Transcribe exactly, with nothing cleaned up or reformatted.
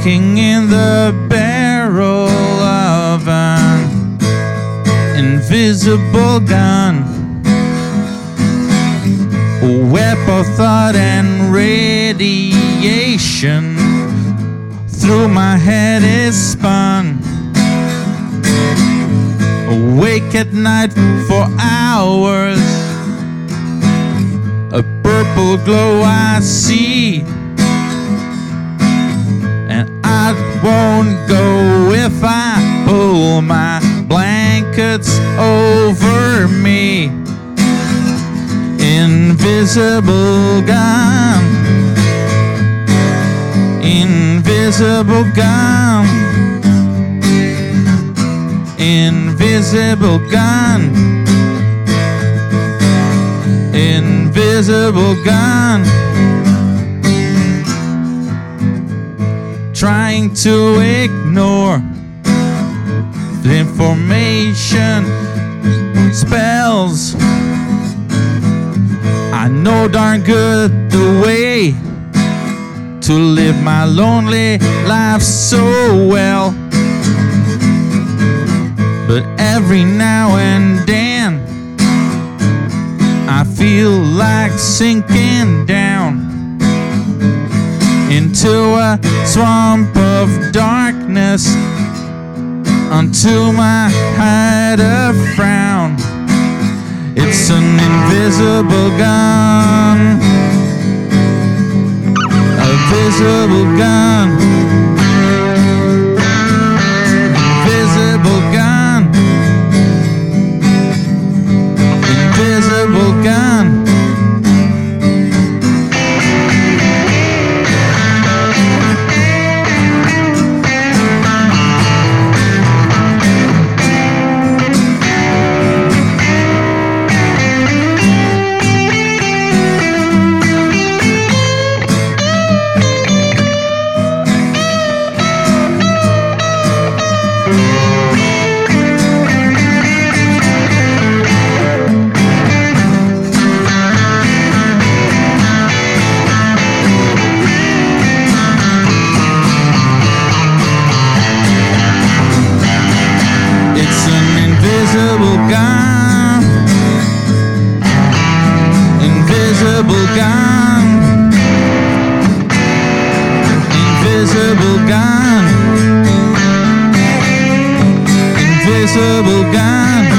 looking in the barrel of an invisible gun. A web of thought and radiation through my head is spun. Awake at night for hours, a purple glow I see, and I won't go if I pull my blankets over me. Invisible gun, invisible gun, invisible gun, invisible gun. Trying to ignore the information spells. I know darn good the way to live my lonely life so well. But every now and then I feel like sinking down into a swamp of darkness, until my head a frown. It's an invisible gun, a visible gun, invisible gun, invisible gun. Invisible gun, invisible gun, invisible gun, invisible gun.